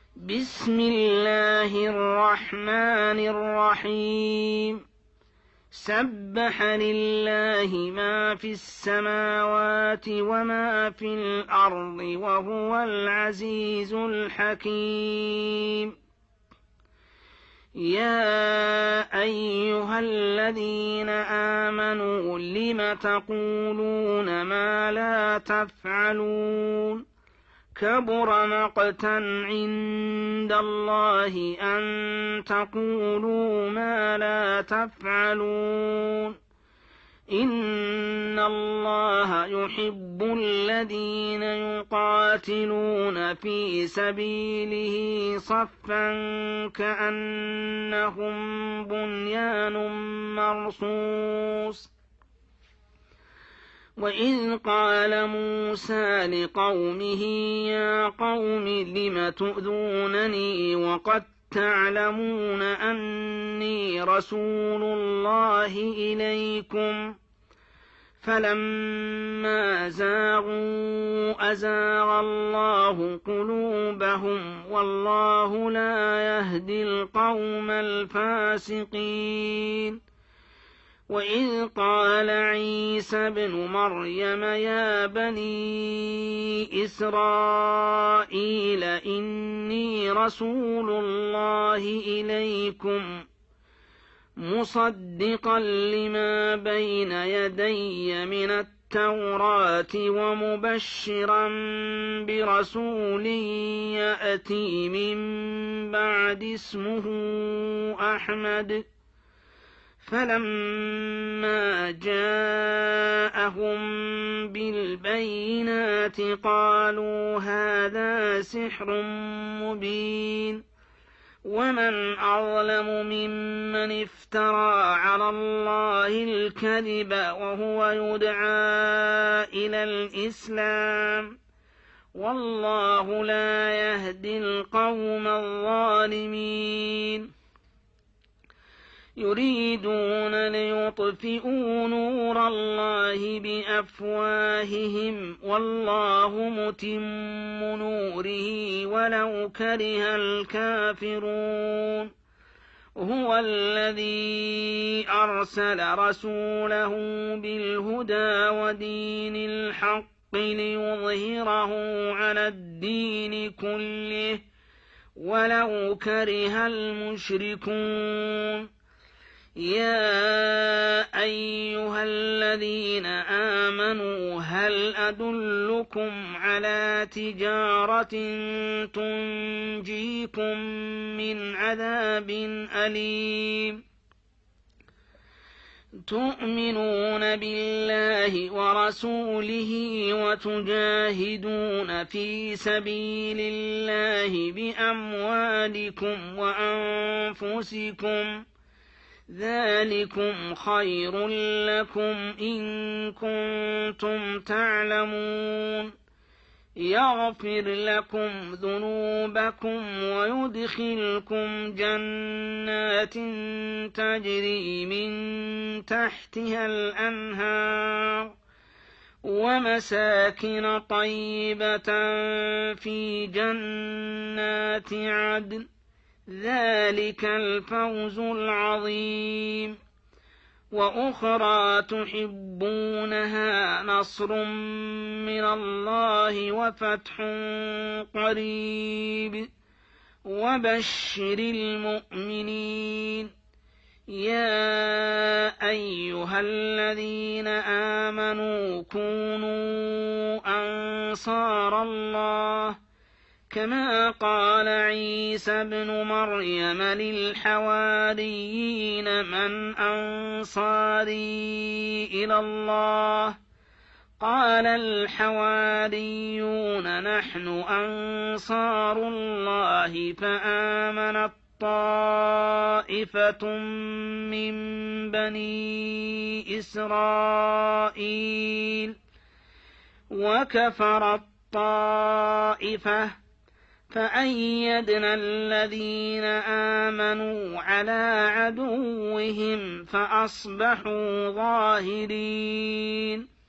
بسم الله الرحمن الرحيم. سبح لله ما في السماوات وما في الأرض وهو العزيز الحكيم. يا أيها الذين آمنوا لم تقولون ما لا تفعلون؟ كبر مقتا عند الله أن تقولوا ما لا تفعلون. إن الله يحب الذين يقاتلون في سبيله صفا كأنهم بنيان مرصوص. وإذ قال موسى لقومه يا قوم لم تؤذونني وقد تعلمون أني رسول الله إليكم؟ فلما زاغوا أزاغ الله قلوبهم والله لا يهدي القوم الفاسقين. وإذ قال عيسى ابن مريم يا بني إسرائيل إني رسول الله إليكم مصدقا لما بين يدي من التوراة ومبشرا برسول يأتي من بعد اسمه أحمد. فلما جاءهم بالبينات قالوا هذا سحر مبين. ومن أظلم ممن افترى على الله الكذب وهو يدعى إلى الإسلام والله لا يهدي القوم الظالمين. يريدون ليطفئوا نور الله بأفواههم والله متم نوره ولو كره الكافرون. هو الذي أرسل رسوله بالهدى ودين الحق ليظهره على الدين كله ولو كره المشركون. يا أيها الذين آمنوا هل أدلكم على تجارة تنجيكم من عذاب أليم؟ تؤمنون بالله ورسوله وتجاهدون في سبيل الله بأموالكم وأنفسكم ذلكم خير لكم إن كنتم تعلمون. يغفر لكم ذنوبكم ويدخلكم جنات تجري من تحتها الأنهار ومساكن طيبة في جنات عدن ذلك الفوز العظيم. وأخرى تحبونها نصر من الله وفتح قريب وبشر المؤمنين. يا أيها الذين آمنوا كونوا أنصار الله كما قال عيسى ابن مريم للحواريين من أنصاري إلى الله؟ قال الحواريون نحن أنصار الله. فآمنت طائفة من بني إسرائيل وكفرت طائفة فأيدنا الذين آمنوا على عدوهم فأصبحوا ظاهرين.